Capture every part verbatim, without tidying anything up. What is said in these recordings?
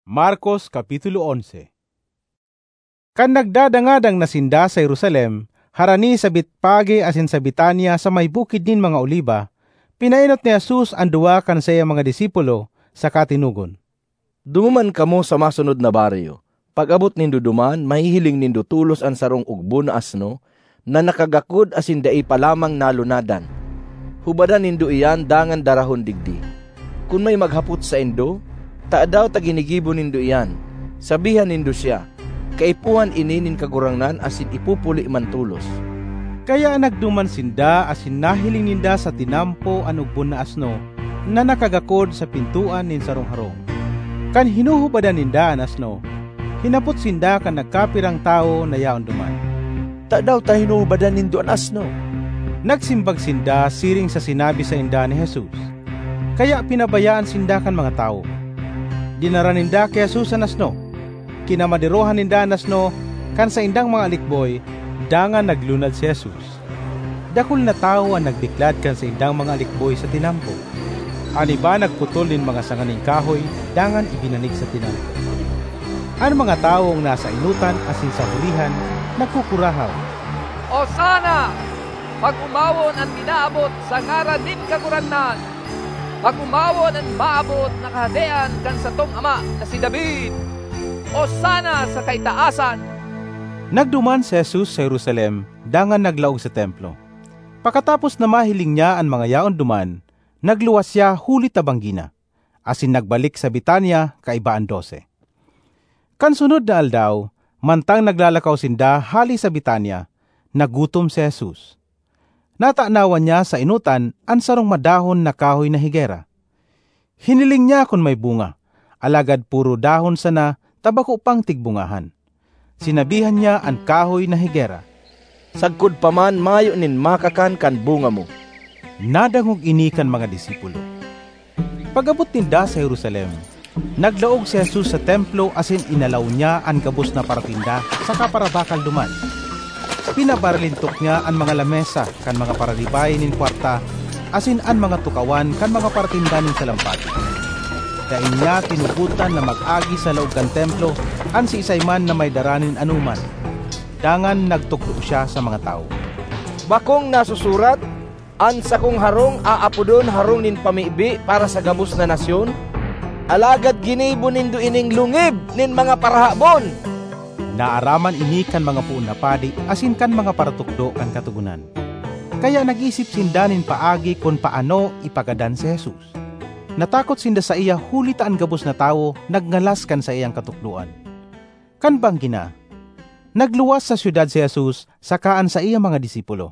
Marcos Kapitulo eleven. Kan nagdadangadang nasinda sa Jerusalem, harani sa Betpage asin sa Betania sa may bukid nin mga Oliba, pinainot ni Jesus ang duwa kan saya mga disipulo sa katinugon. Dumuman kamo sa masunod na baryo. Pag-abot nindo duman, mahihiling nindo tulos ang sarong ugbo na asno, na nakagakod asin dai pa lamang nalunadan. Hubadan nindo iyan dangan darahon digdi. Kung may maghapot sa indo, taadaw taginigibo nindo iyan. Sabihan nindo siya, kaipuhan ini nin kagurangnan asin ipupuli man tulos. Kaya nagduman sinda asin nahiling ninda sa tinampo ang ugbon na asno, na nakagakod sa pintuan nin sarong harong. Kan hinuhubadan ninda ang asno, hinapot sinda kan nagkapirang tao na yaon duman. Taadaw ta hinuhubadan nindo ang asno. Nagsimbag sinda siring sa sinabi sa inda ni Jesus. Kaya pinabayaan sinda kan mga tao. Dinara ninda kay Jesus ang asno. Kinamadirohan ninda ang asno kan sa indang mga alikboy, dangan naglunad si Jesus. Dakul na tao ang nagbiklad kan sa indang mga alikboy sa tinampo. Ani ba nagputol din mga sanganing kahoy, dangan ibinanig sa tinampo. Ang mga taong nasa inutan asin sa hulihan, nagkukurahaw. Osana! Pag-umawon ang minaabot sa ngaran din kagurangnan. Pag-umawon ang maabot na kahadean kan sa tong ama na si David. Osana sa kaitaasan! Nagduman si Jesus sa Jerusalem, dangan naglaog sa templo. Pagkatapos na mahiling niya ang mga yaon duman, nagluwas siya huli tabanggina, asin nagbalik sa Betania kaibaan dose. Kan sunod na aldaw, mantang naglalakaw sinda hali sa Betania, nagutom si Jesus. Natanawan niya sa inutan ang sarong madahon na kahoy na higera. Hiniling niya kung may bunga, alagad puro dahon sana tabako pang tigbungahan. Sinabihan niya ang kahoy na higera, Sagkod pa man mayo nin makakan kan bunga mo. Nadangog ini kan mga disipulo. Pag-abot ninda sa Jerusalem, naglaog si Jesus sa templo asin inalaw niya ang gabos na paratinda sa kaparabakal duman. Pinabarlintok niya ang mga lamesa kan mga paralibay nin kwarta asin ang mga tukawan kan mga paratinda nin salampati. Dain niya tinuputan na mag-agi sa laog kan templo an si isayman na may daranin anuman. Dangan nagtukdo siya sa mga tao. Bakong nasusurat, an sa kong harong aapudon harong nin pamibi para sa gabos na nasyon, alagad ginibo nindo ining lungib nin mga parahabon. Naaraman ini kan mga puon na padi asin kan mga paratukdo kan katugunan. Kaya nag-isip sinda nin paagi kung paano ipagadan si Jesus. Natakot sinda sa iya hulitaan gabos na tao nagngalas kan sa iyang katukduan. Kan banggina, nagluwas sa syudad si Jesus sakaan sa iya mga disipulo.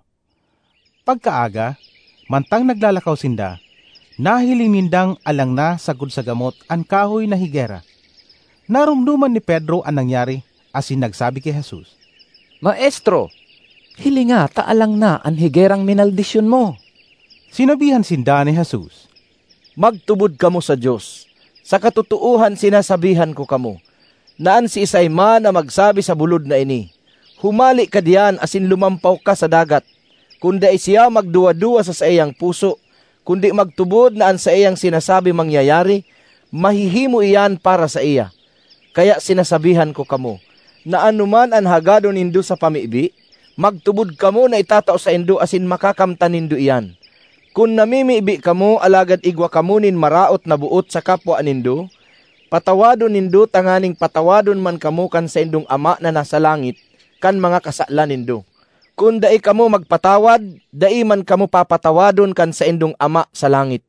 Pagkaaga, mantang naglalakaw sinda, nahiling nindang alang na sagud sa gamot ang kahoy na higera. Narumduman ni Pedro ang nangyari, asin nagsabi kay Jesus, Maestro, hilinga taalang na ang higerang minaldisyon mo. Sinabihan sinda ni Jesus, Magtubod kamo sa Diyos. Sa katutuuhan sinasabihan ko kamo, naan si isayman na magsabi sa bulod na ini, Humali ka diyan asin lumampaw ka sa dagat. Kundi siya magduwa-duwa sa saiyang puso, kundi magtubod na ang sa iyang sinasabi mangyayari, mahihimo iyan para sa iya. Kaya sinasabihan ko kamo, na anuman ang hagado nindo sa pamibi, magtubod kamo na itatao sa indo asin makakamtan nindo iyan. Kung namimibi kamo, alagad igwa kamo nin maraot na buot sa kapwa nindo, patawadon nindo tanganing patawadon man kamo kan sa indong ama na nasa langit, kan mga kasalan nindo. Kung dai kamo magpatawad, dai man kamo papatawadon kan sa indong ama sa langit.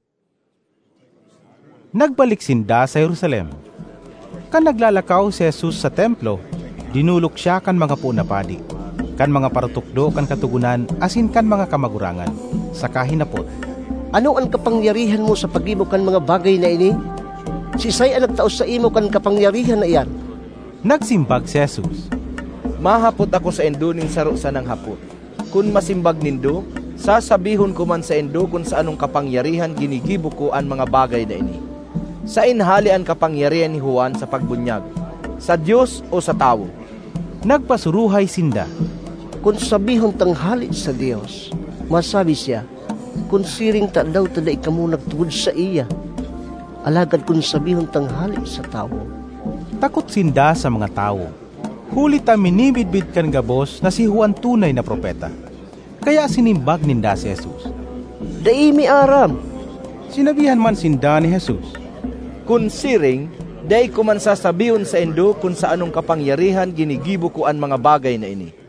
Nagbalik sinda sa Jerusalem. Kan naglalakaw si Jesus sa templo, dinulok siya kan mga puon na padi, kan mga paratukdo kan katugunan, asin kan mga kamagurangan, sa kahinapot. Ano ang kapangyarihan mo sa pag-imo kan mga bagay na ini? Si Isay ang nagtaos sa imo kan kapangyarihan na iyan. Nagsimbag si Jesus, Mahapot ako sa indo ning saro sa nang hapot. Kung masimbag nindo, sasabihon ko man sa indo kung sa anong kapangyarihan ginigibo ko ang mga bagay na ini. Sa inhali ang kapangyarihan ni Juan sa pagbunyag, sa Diyos o sa tao? Nagpasuruhay sinda, Kung sabihon tanghali sa Dios, masabi siya, kung siring ta daw tada ikamu nagtugod sa iya. Alagad kung sabihon tanghali sa tao, Takot sinda sa mga tao. Huli ta minibidbid kan gabos na si Juan tunay na propeta. Kaya sinimbag ninda si Jesus. Daimi aram. Sinabihan man sinda ni Jesus. Kun siring, day ko man sasabiyon sa indo kung sa anong kapangyarihan ginigibo ko ang mga bagay na ini.